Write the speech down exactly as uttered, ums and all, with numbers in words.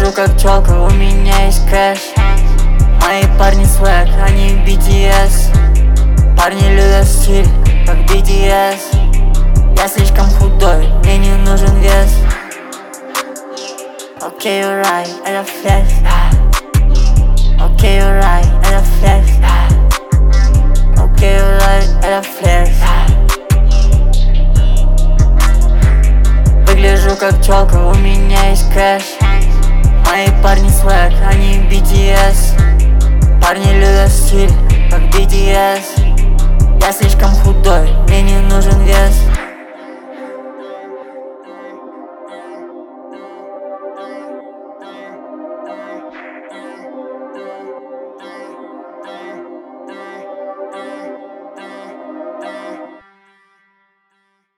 Выгляжу как тёлка, у меня есть кэш. Мои парни свэг, они би ти эс. Парни любят стиль, как би ти эс. Я слишком худой, мне не нужен вес. Окей, okay, you're right, это флекс. Окей, okay, you're right, это флекс. Окей, okay, you're right, это флекс. Выгляжу как тёлка, у меня есть кэш. Мои парни свэг, они би ти эс. Парни любят стиль, как би ти эс. Я слишком худой, мне не нужен вес.